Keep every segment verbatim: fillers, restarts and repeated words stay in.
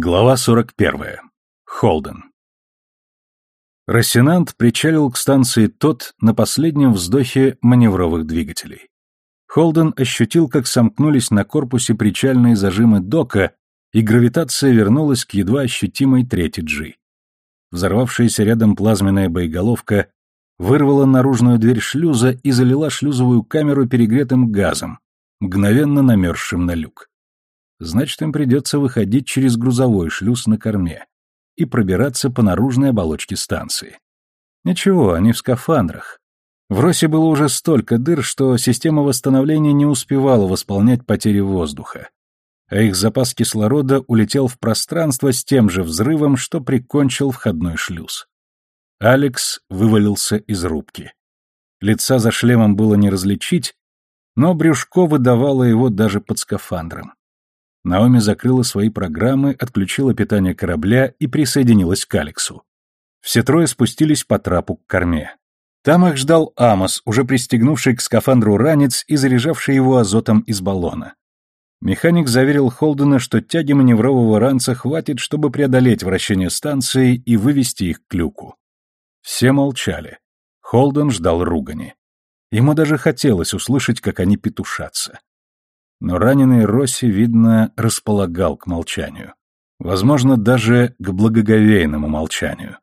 Глава сорок первая. Холден. Рассенант причалил к станции ТОТ на последнем вздохе маневровых двигателей. Холден ощутил, как сомкнулись на корпусе причальные зажимы дока, и гравитация вернулась к едва ощутимой трети G. Взорвавшаяся рядом плазменная боеголовка вырвала наружную дверь шлюза и залила шлюзовую камеру перегретым газом, мгновенно намерзшим на люк. Значит, им придется выходить через грузовой шлюз на корме и пробираться по наружной оболочке станции. Ничего, они в скафандрах. В Россе было уже столько дыр, что система восстановления не успевала восполнять потери воздуха, а их запас кислорода улетел в пространство с тем же взрывом, что прикончил входной шлюз. Алекс вывалился из рубки. Лица за шлемом было не различить, но брюшко выдавало его даже под скафандром. Наоми закрыла свои программы, отключила питание корабля и присоединилась к Алексу. Все трое спустились по трапу к корме. Там их ждал Амос, уже пристегнувший к скафандру ранец и заряжавший его азотом из баллона. Механик заверил Холдена, что тяги маневрового ранца хватит, чтобы преодолеть вращение станции и вывести их к люку. Все молчали. Холден ждал ругани. Ему даже хотелось услышать, как они петушатся. Но раненый Росси, видно, располагал к молчанию. Возможно, даже к благоговейному молчанию.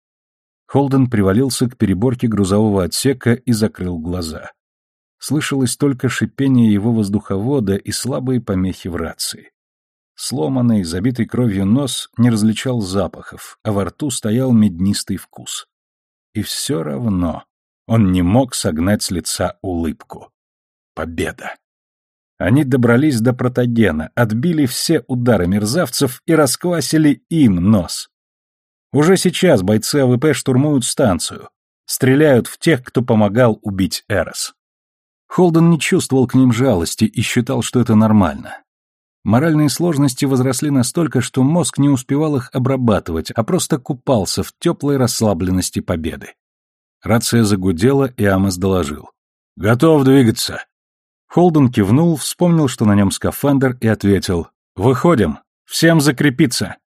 Холден привалился к переборке грузового отсека и закрыл глаза. Слышалось только шипение его воздуховода и слабые помехи в рации. Сломанный, забитый кровью нос не различал запахов, а во рту стоял меднистый вкус. И все равно он не мог согнать с лица улыбку. Победа! Они добрались до протогена, отбили все удары мерзавцев и расквасили им нос. Уже сейчас бойцы А В П штурмуют станцию, стреляют в тех, кто помогал убить Эрос. Холден не чувствовал к ним жалости и считал, что это нормально. Моральные сложности возросли настолько, что мозг не успевал их обрабатывать, а просто купался в теплой расслабленности победы. Рация загудела, и Амос доложил. «Готов двигаться!» Холден кивнул, вспомнил, что на нем скафандр, и ответил: «Выходим! Всем закрепиться!»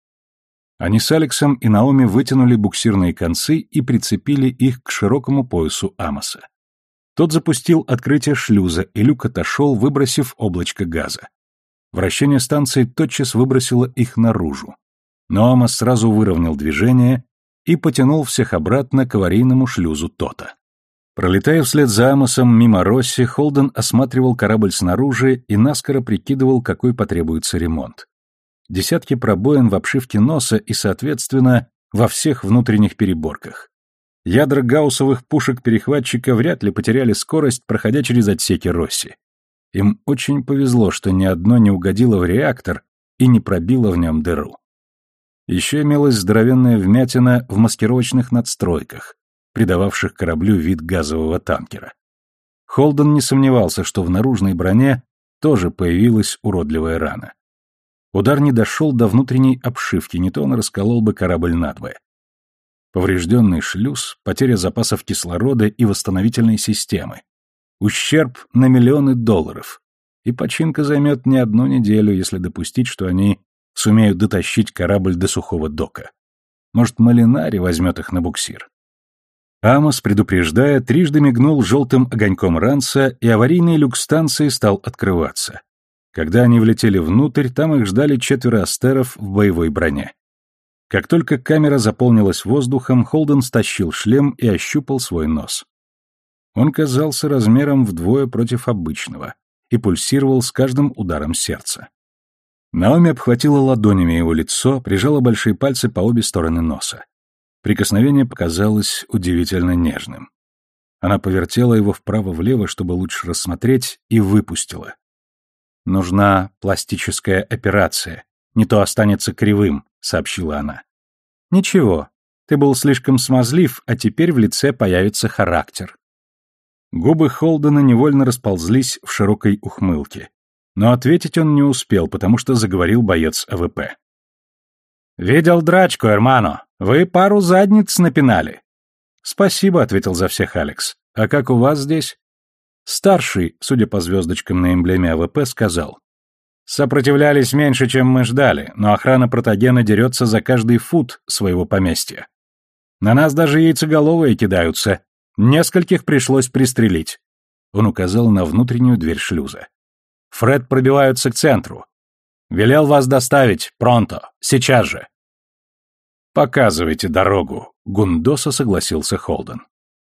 Они с Алексом и Наоми вытянули буксирные концы и прицепили их к широкому поясу Амоса. Тот запустил открытие шлюза, и люк отошел, выбросив облачко газа. Вращение станции тотчас выбросило их наружу. Но Амос сразу выровнял движение и потянул всех обратно к аварийному шлюзу ТОТа. Пролетая вслед за Амосом мимо Росси, Холден осматривал корабль снаружи и наскоро прикидывал, какой потребуется ремонт. Десятки пробоин в обшивке носа и, соответственно, во всех внутренних переборках. Ядра гауссовых пушек перехватчика вряд ли потеряли скорость, проходя через отсеки Росси. Им очень повезло, что ни одно не угодило в реактор и не пробило в нем дыру. Еще имелась здоровенная вмятина в маскировочных надстройках, придававших кораблю вид газового танкера. Холден не сомневался, что в наружной броне тоже появилась уродливая рана. Удар не дошел до внутренней обшивки, не то он расколол бы корабль надвое. Поврежденный шлюз, потеря запасов кислорода и восстановительной системы. Ущерб на миллионы долларов. И починка займет не одну неделю, если допустить, что они сумеют дотащить корабль до сухого дока. Может, Малинари возьмет их на буксир. Амос, предупреждая, трижды мигнул желтым огоньком ранца, и аварийный люк станции стал открываться. Когда они влетели внутрь, там их ждали четверо астеров в боевой броне. Как только камера заполнилась воздухом, Холден стащил шлем и ощупал свой нос. Он казался размером вдвое против обычного и пульсировал с каждым ударом сердца. Наоми обхватила ладонями его лицо, прижала большие пальцы по обе стороны носа. Прикосновение показалось удивительно нежным. Она повертела его вправо-влево, чтобы лучше рассмотреть, и выпустила. «Нужна пластическая операция, не то останется кривым», — сообщила она. «Ничего, ты был слишком смазлив, а теперь в лице появится характер». Губы Холдена невольно расползлись в широкой ухмылке. Но ответить он не успел, потому что заговорил боец А В П. «Видел драчку, эрмано. Вы пару задниц напинали». «Спасибо», — ответил за всех Алекс. «А как у вас здесь?» Старший, судя по звездочкам на эмблеме А В П, сказал: Сопротивлялись меньше, чем мы ждали, но охрана Протагена дерется за каждый фут своего поместья. На нас даже яйцеголовые кидаются. Нескольких пришлось пристрелить. Он указал на внутреннюю дверь шлюза. Фред пробиваются к центру. Велел вас доставить, пронто, сейчас же. Показывайте дорогу, Гундоса согласился Холден.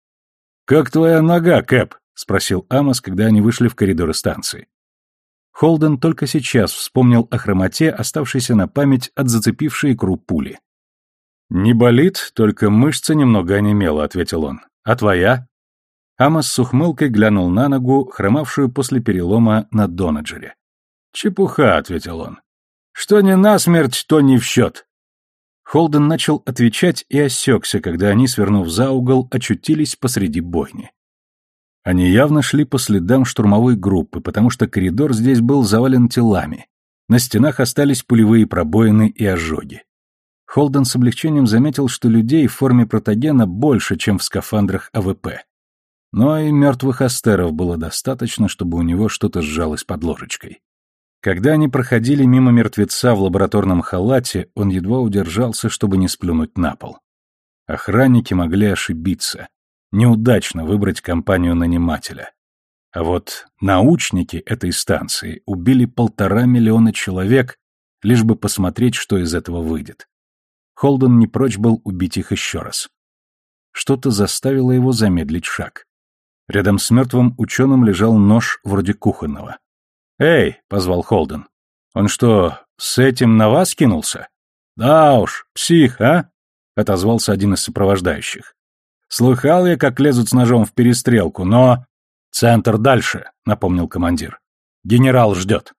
Как твоя нога, Кэп? Спросил Амос, когда они вышли в коридоры станции. Холден только сейчас вспомнил о хромоте, оставшейся на память от зацепившей икру пули. «Не болит, только мышца немного онемела», — ответил он. «А твоя?» Амос с ухмылкой глянул на ногу, хромавшую после перелома на Донаджере. «Чепуха», — ответил он. «Что не насмерть, то не в счет». Холден начал отвечать и осекся, когда они, свернув за угол, очутились посреди бойни. Они явно шли по следам штурмовой группы, потому что коридор здесь был завален телами. На стенах остались пулевые пробоины и ожоги. Холден с облегчением заметил, что людей в форме Протагена больше, чем в скафандрах А В П. Но и мертвых астеров было достаточно, чтобы у него что-то сжалось под ложечкой. Когда они проходили мимо мертвеца в лабораторном халате, он едва удержался, чтобы не сплюнуть на пол. Охранники могли ошибиться, неудачно выбрать компанию нанимателя. А вот научники этой станции убили полтора миллиона человек, лишь бы посмотреть, что из этого выйдет. Холден не прочь был убить их еще раз. Что-то заставило его замедлить шаг. Рядом с мертвым ученым лежал нож вроде кухонного. «Эй!» — позвал Холден. «Он что, с этим на вас кинулся?» «Да уж, псих, а?» — отозвался один из сопровождающих. «Слыхал я, как лезут с ножом в перестрелку, но...» «Центр дальше», — напомнил командир. «Генерал ждет».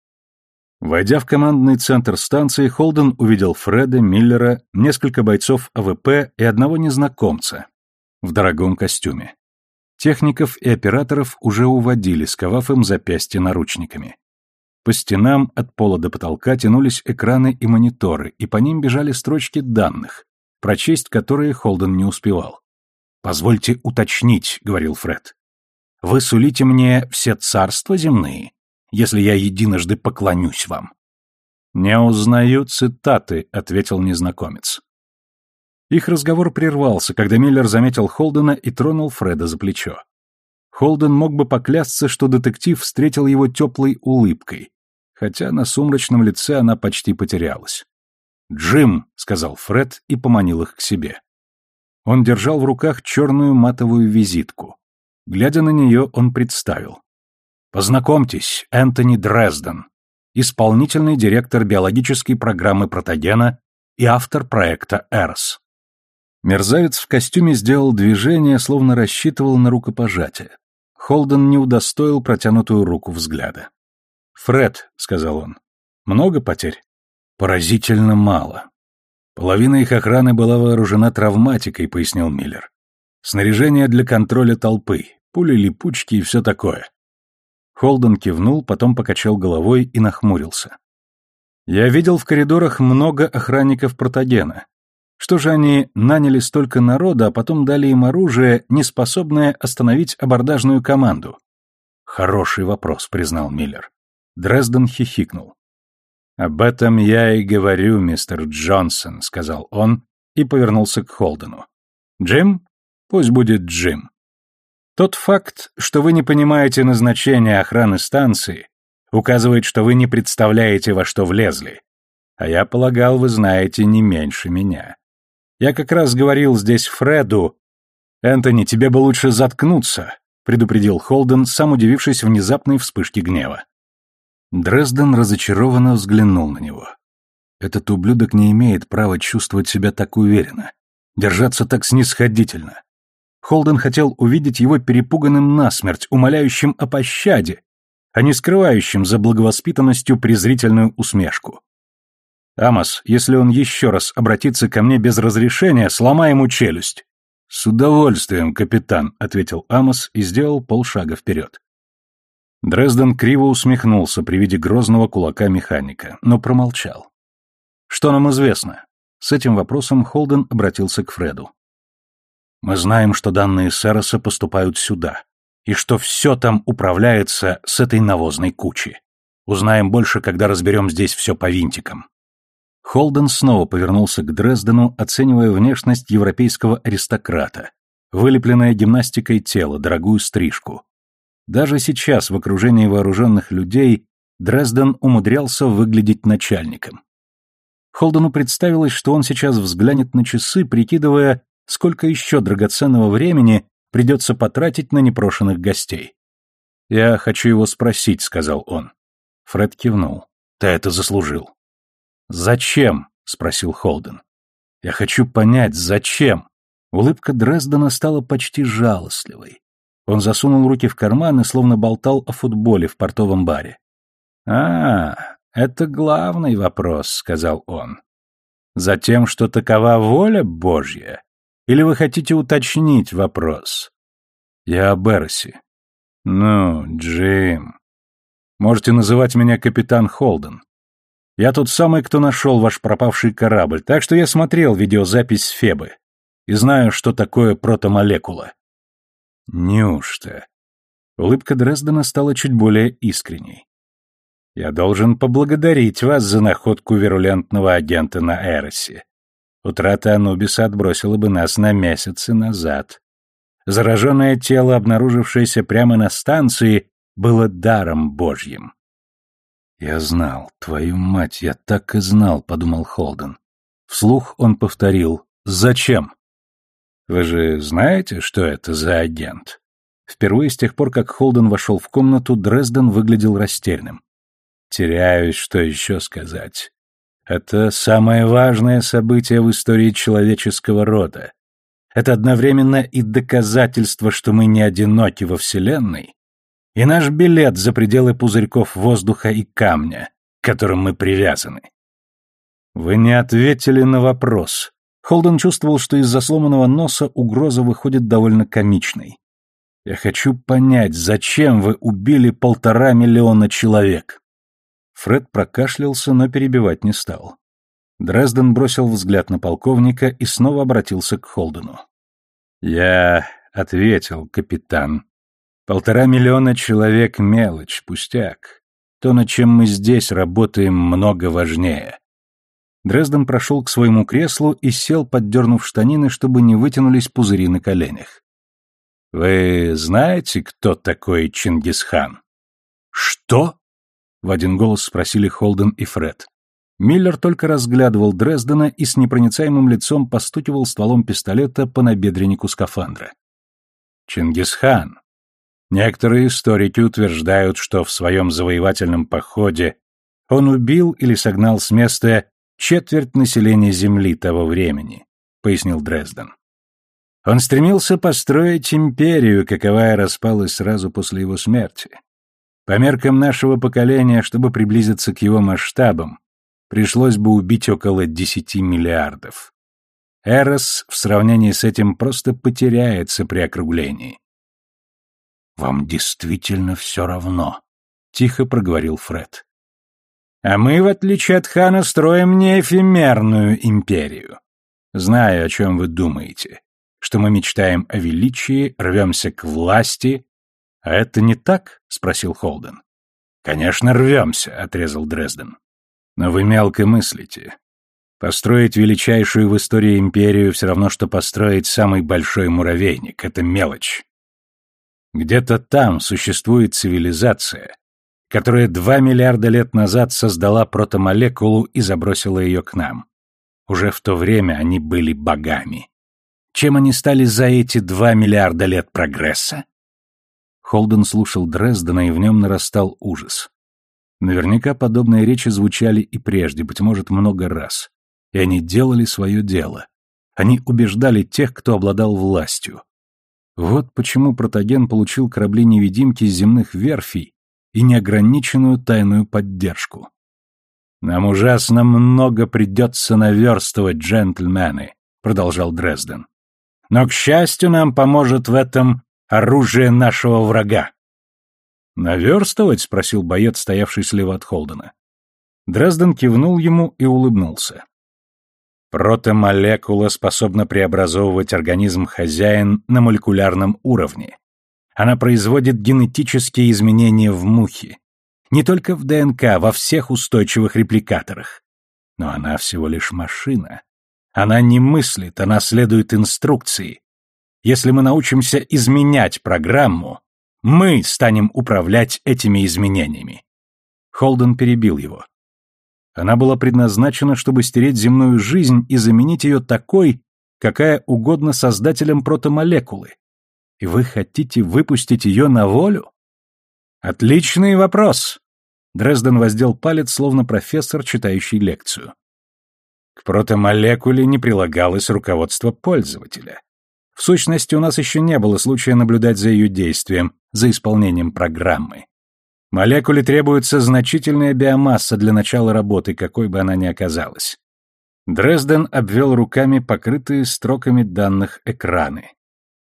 Войдя в командный центр станции, Холден увидел Фреда, Миллера, несколько бойцов А В П и одного незнакомца в дорогом костюме. Техников и операторов уже уводили, сковав им запястья наручниками. По стенам от пола до потолка тянулись экраны и мониторы, и по ним бежали строчки данных, прочесть которые Холден не успевал. «Позвольте уточнить», — говорил Фред. «Вы сулите мне все царства земные, если я единожды поклонюсь вам?» «Не узнаю цитаты», — ответил незнакомец. Их разговор прервался, когда Миллер заметил Холдена и тронул Фреда за плечо. Холден мог бы поклясться, что детектив встретил его теплой улыбкой, хотя на сумрачном лице она почти потерялась. «Джим», — сказал Фред и поманил их к себе. Он держал в руках черную матовую визитку. Глядя на нее, он представил. «Познакомьтесь, Энтони Дрезден, исполнительный директор биологической программы Протагена и автор проекта Эрос». Мерзавец в костюме сделал движение, словно рассчитывал на рукопожатие. Холден не удостоил протянутую руку взгляда. «Фред», — сказал он, — «много потерь?» «Поразительно мало. Половина их охраны была вооружена травматикой», — пояснил Миллер. «Снаряжение для контроля толпы, пули-липучки и все такое». Холден кивнул, потом покачал головой и нахмурился. «Я видел в коридорах много охранников Протагена. Что же они наняли столько народа, а потом дали им оружие, не способное остановить абордажную команду?» «Хороший вопрос», — признал Миллер. Дрезден хихикнул. «Об этом я и говорю, мистер Джонсон», — сказал он и повернулся к Холдену. «Джим? Пусть будет Джим. Тот факт, что вы не понимаете назначения охраны станции, указывает, что вы не представляете, во что влезли. А я полагал, вы знаете не меньше меня. Я как раз говорил здесь Фреду. Энтони, тебе бы лучше заткнуться», — предупредил Холден, сам удивившись внезапной вспышке гнева. Дрезден разочарованно взглянул на него. Этот ублюдок не имеет права чувствовать себя так уверенно, держаться так снисходительно. Холден хотел увидеть его перепуганным насмерть, умоляющим о пощаде, а не скрывающим за благовоспитанностью презрительную усмешку. «Амос, если он еще раз обратится ко мне без разрешения, сломай ему челюсть». «С удовольствием, капитан», — ответил Амос и сделал полшага вперед. Дрезден криво усмехнулся при виде грозного кулака механика, но промолчал. «Что нам известно?» С этим вопросом Холден обратился к Фреду. «Мы знаем, что данные Сэроса поступают сюда, и что все там управляется с этой навозной кучи. Узнаем больше, когда разберем здесь все по винтикам». Холден снова повернулся к Дрездену, оценивая внешность европейского аристократа, вылепленное гимнастикой тело, дорогую стрижку. Даже сейчас, в окружении вооруженных людей, Дрезден умудрялся выглядеть начальником. Холдену представилось, что он сейчас взглянет на часы, прикидывая, сколько еще драгоценного времени придется потратить на непрошенных гостей. «Я хочу его спросить», — сказал он. Фред кивнул. «Ты это заслужил». «Зачем?» — спросил Холден. «Я хочу понять, зачем?» Улыбка Дрездена стала почти жалостливой. Он засунул руки в карман и словно болтал о футболе в портовом баре. «А, это главный вопрос», — сказал он. «Затем, что такова воля Божья? Или вы хотите уточнить вопрос?» «Я об Эросе». «Ну, Джим, можете называть меня капитан Холден. Я тот самый, кто нашел ваш пропавший корабль, так что я смотрел видеозапись Фебы и знаю, что такое протомолекула». «Неужто?» Улыбка Дрездена стала чуть более искренней. «Я должен поблагодарить вас за находку вирулентного агента на Эросе. Утрата Анубиса отбросила бы нас на месяцы назад. Зараженное тело, обнаружившееся прямо на станции, было даром Божьим». «Я знал, твою мать, я так и знал», — подумал Холден. Вслух он повторил: «Зачем?» «Вы же знаете, что это за агент?» Впервые с тех пор, как Холден вошел в комнату, Дрезден выглядел растерянным. «Теряюсь, что еще сказать. Это самое важное событие в истории человеческого рода. Это одновременно и доказательство, что мы не одиноки во Вселенной, и наш билет за пределы пузырьков воздуха и камня, к которым мы привязаны». «Вы не ответили на вопрос». Холден чувствовал, что из-за сломанного носа угроза выходит довольно комичной. «Я хочу понять, зачем вы убили полтора миллиона человек?» Фред прокашлялся, но перебивать не стал. Дрезден бросил взгляд на полковника и снова обратился к Холдену. «Я ответил, капитан. Полтора миллиона человек — мелочь, пустяк. То, над чем мы здесь работаем, много важнее». Дрезден прошел к своему креслу и сел, поддернув штанины, чтобы не вытянулись пузыри на коленях. «Вы знаете, кто такой Чингисхан?» «Что?» — в один голос спросили Холден и Фред. Миллер только разглядывал Дрездена и с непроницаемым лицом постукивал стволом пистолета по набедреннику скафандра. «Чингисхан. Некоторые историки утверждают, что в своем завоевательном походе он убил или согнал с места четверть населения Земли того времени», — пояснил Дрезден. «Он стремился построить империю, каковая распалась сразу после его смерти. По меркам нашего поколения, чтобы приблизиться к его масштабам, пришлось бы убить около десяти миллиардов. Эрос в сравнении с этим просто потеряется при округлении». «Вам действительно все равно», — тихо проговорил Фред. «А мы, в отличие от хана, строим не эфемерную империю. Знаю, о чем вы думаете, что мы мечтаем о величии, рвемся к власти». «А это не так?» — спросил Холден. «Конечно, рвемся», — отрезал Дрезден. «Но вы мелко мыслите. Построить величайшую в истории империю все равно, что построить самый большой муравейник. Это мелочь. Где-то там существует цивилизация, которая два миллиарда лет назад создала протомолекулу и забросила ее к нам. Уже в то время они были богами. Чем они стали за эти два миллиарда лет прогресса?» Холден слушал Дрездена, и в нем нарастал ужас. Наверняка подобные речи звучали и прежде, быть может, много раз. И они делали свое дело. Они убеждали тех, кто обладал властью. Вот почему Протоген получил корабли-невидимки с земных верфей и неограниченную тайную поддержку. «Нам ужасно много придется наверстывать, джентльмены», — продолжал Дрезден. «Но, к счастью, нам поможет в этом оружие нашего врага». «Наверстывать?» — спросил боец, стоявший слева от Холдена. Дрезден кивнул ему и улыбнулся. «Протомолекула способна преобразовывать организм хозяин на молекулярном уровне. Она производит генетические изменения в мухе. Не только в ДНК, во всех устойчивых репликаторах. Но она всего лишь машина. Она не мыслит, она следует инструкции. Если мы научимся изменять программу, мы станем управлять этими изменениями. Холден перебил его. Она была предназначена, чтобы стереть земную жизнь и заменить ее такой, какая угодно создателям протомолекулы. И вы хотите выпустить ее на волю? Отличный вопрос. Дрезден воздел палец, словно профессор, читающий лекцию. К протомолекуле не прилагалось руководство пользователя. В сущности, у нас еще не было случая наблюдать за ее действием, за исполнением программы. Молекуле требуется значительная биомасса для начала работы, какой бы она ни оказалась. Дрезден обвел руками покрытые строками данных экраны.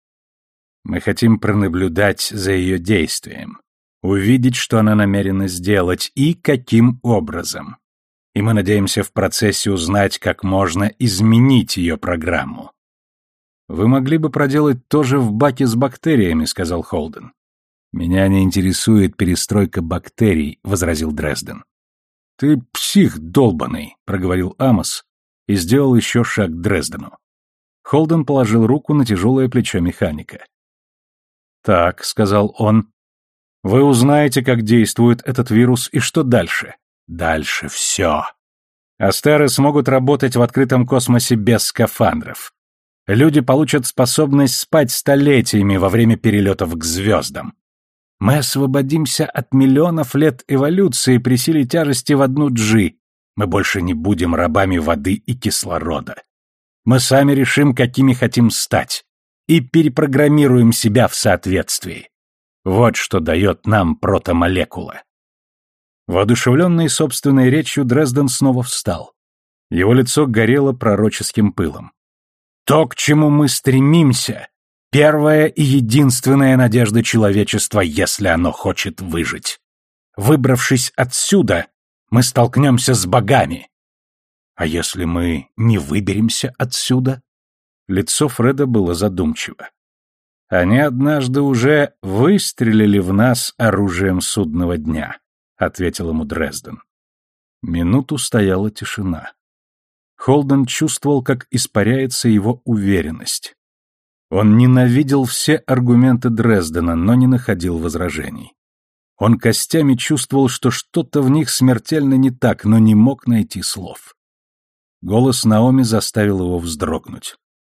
Мы хотим пронаблюдать за ее действием, увидеть, что она намерена сделать и каким образом. И мы надеемся в процессе узнать, как можно изменить ее программу. «Вы могли бы проделать то же в баке с бактериями», — сказал Холден. «Меня не интересует перестройка бактерий», — возразил Дрезден. «Ты псих долбаный», — проговорил Амос и сделал еще шаг к Дрездену. Холден положил руку на тяжелое плечо механика. «Так», — сказал он, — «вы узнаете, как действует этот вирус и что дальше?» «Дальше все. Астеры смогут работать в открытом космосе без скафандров. Люди получат способность спать столетиями во время перелетов к звездам. Мы освободимся от миллионов лет эволюции при силе тяжести в одну джи. Мы больше не будем рабами воды и кислорода. Мы сами решим, какими хотим стать, и перепрограммируем себя в соответствии. Вот что дает нам протомолекула». Воодушевленный собственной речью, Дрезден снова встал. Его лицо горело пророческим пылом. «То, к чему мы стремимся, первая и единственная надежда человечества, если оно хочет выжить. Выбравшись отсюда, мы столкнемся с богами. А если мы не выберемся отсюда?» Лицо Фреда было задумчиво. «Они однажды уже выстрелили в нас оружием судного дня», — ответил ему Дрезден. Минуту стояла тишина. Холден чувствовал, как испаряется его уверенность. Он ненавидел все аргументы Дрездена, но не находил возражений. Он костями чувствовал, что что-то в них смертельно не так, но не мог найти слов. Голос Наоми заставил его вздрогнуть.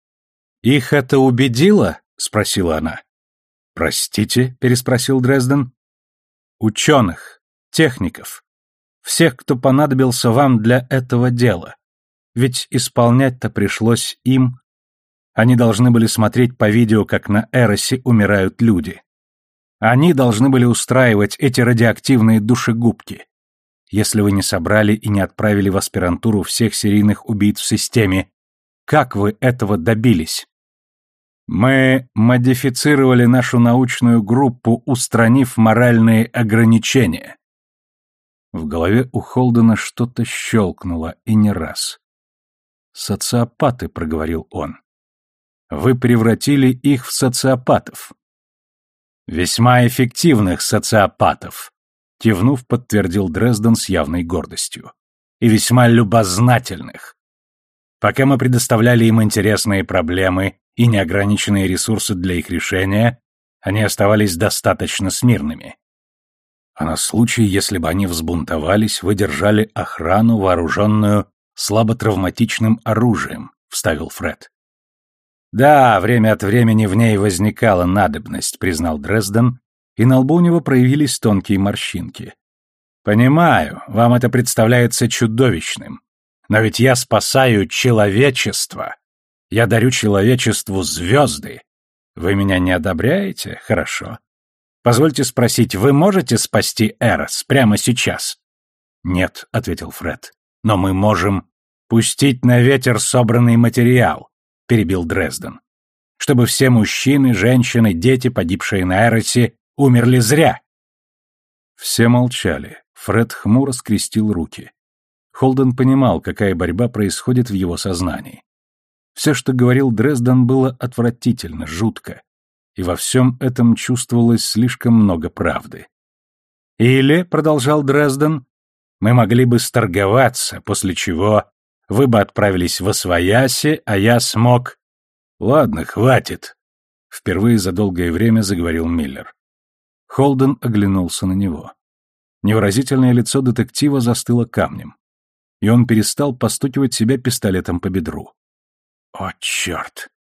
«Их это убедило?» — спросила она. «Простите?» — переспросил Дрезден. «Ученых, техников, всех, кто понадобился вам для этого дела. Ведь исполнять-то пришлось им. Они должны были смотреть по видео, как на Эросе умирают люди. Они должны были устраивать эти радиоактивные душегубки. Если вы не собрали и не отправили в аспирантуру всех серийных убийц в системе, как вы этого добились? Мы модифицировали нашу научную группу, устранив моральные ограничения». В голове у Холдена что-то щелкнуло, и не раз. «Социопаты», — проговорил он. «Вы превратили их в социопатов». «Весьма эффективных социопатов», — кивнув, подтвердил Дрезден с явной гордостью. «И весьма любознательных. Пока мы предоставляли им интересные проблемы и неограниченные ресурсы для их решения, они оставались достаточно смирными. А на случай, если бы они взбунтовались, вы держали охрану, вооруженную слаботравматичным оружием», — вставил Фред. «Да, время от времени в ней возникала надобность», — признал Дрезден, и на лбу у него проявились тонкие морщинки. «Понимаю, вам это представляется чудовищным, но ведь я спасаю человечество. Я дарю человечеству звезды. Вы меня не одобряете? Хорошо. Позвольте спросить, вы можете спасти Эрос прямо сейчас?» «Нет», — ответил Фред. «Но мы можем пустить на ветер собранный материал», — перебил Дрезден. «Чтобы все мужчины, женщины, дети, погибшие на Эросе, умерли зря». Все молчали. Фред хмуро скрестил руки. Холден понимал, какая борьба происходит в его сознании. Все, что говорил Дрезден, было отвратительно, жутко, и во всем этом чувствовалось слишком много правды. Или, — продолжал Дрезден, — мы могли бы сторговаться, после чего вы бы отправились во свояси, а я смог... Ладно, хватит, — впервые за долгое время заговорил Миллер. Холден оглянулся на него. Невыразительное лицо детектива застыло камнем, и он перестал постукивать себя пистолетом по бедру. «О, черт!